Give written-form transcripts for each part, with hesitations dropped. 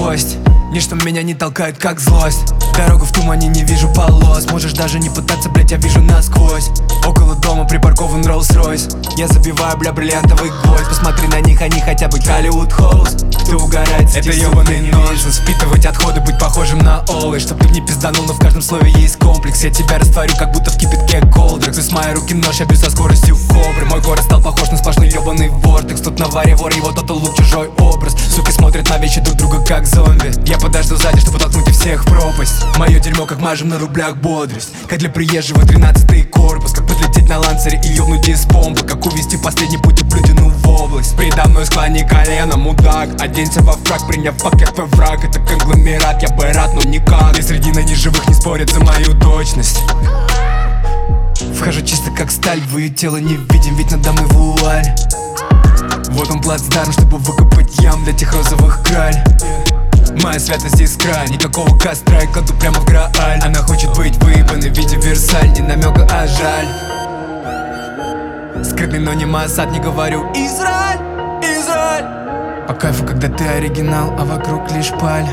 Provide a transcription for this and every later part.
кость. Ничто меня не толкает, как злость. Дорогу в тумане, не вижу полос. Можешь даже не пытаться, блять, я вижу насквозь. Около дома припаркован Rolls-Royce. Я забиваю, бля, бриллиантовый гвоздь. Посмотри на них, они хотят быть Hollywood Hoes. Кто угорает, это ёбаный нонсенс. Впитывать отходы, быть похожим на Олы. Чтоб ты не пизданул, но в каждом слове есть комплекс. Я тебя растворю, как будто в кипятке колдрекс. Из моей руки нож, я бью со скоростью кобры. Мой город стал похож на сплошной ёбаный вортекс. Тут на варе вор, его тот лук, чужой образ. Суки смотрят на вещи друг друга, как зомби. Я подожду сзади, чтобы толкнуть их всех в пропасть. Мое дерьмо, как мажем на рублях бодрость. Как для приезжего 13-й корпус. Как подлететь на лансере и ёбнуть из помпы. Как увести последний путь блюдину в область. Предо мной склони колено, мудак. Оденься во фраг, приняв факт как твой враг. Это конгломерат, я бы рад, но никак. И среди неживых не спорят за мою точность. Вхожу чисто как сталь, в ее тело не видим, ведь надо мной вуаль. Вот он плацдарм, чтобы выкопать ям для тех розовых краль. Моя святость искра, никакого костра, я кладу прямо в Грааль. Она хочет быть выебанной в виде Версаль, не намека, а жаль. Скрытный, но не Моссад, не говорю Израиль, Израиль. По кайфу, когда ты оригинал, а вокруг лишь паль.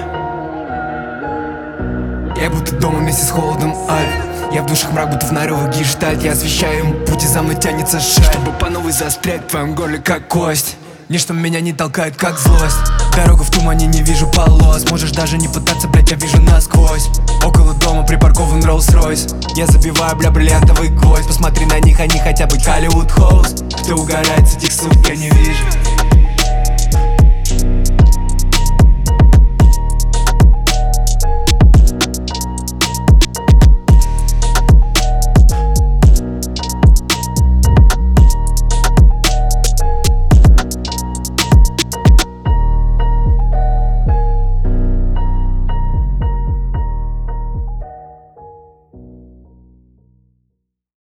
Я будто дома вместе с холодом Альп. Я в душах мрак, будто в нарывах гештальт. Я освещаю ему путь, и за мной тянется шаль. Чтобы по новой застрять в твоем горле, как кость. Ничто меня не толкает, как злость. Дорогу в тумане, не вижу полос. Можешь даже не пытаться, блять, я вижу насквозь. Около дома припаркован Rolls-Royce. Я забиваю, бля, бриллиантовый гвоздь. Посмотри на них, они хотят быть Hollywood Hoes. Кто угорает с этих сук,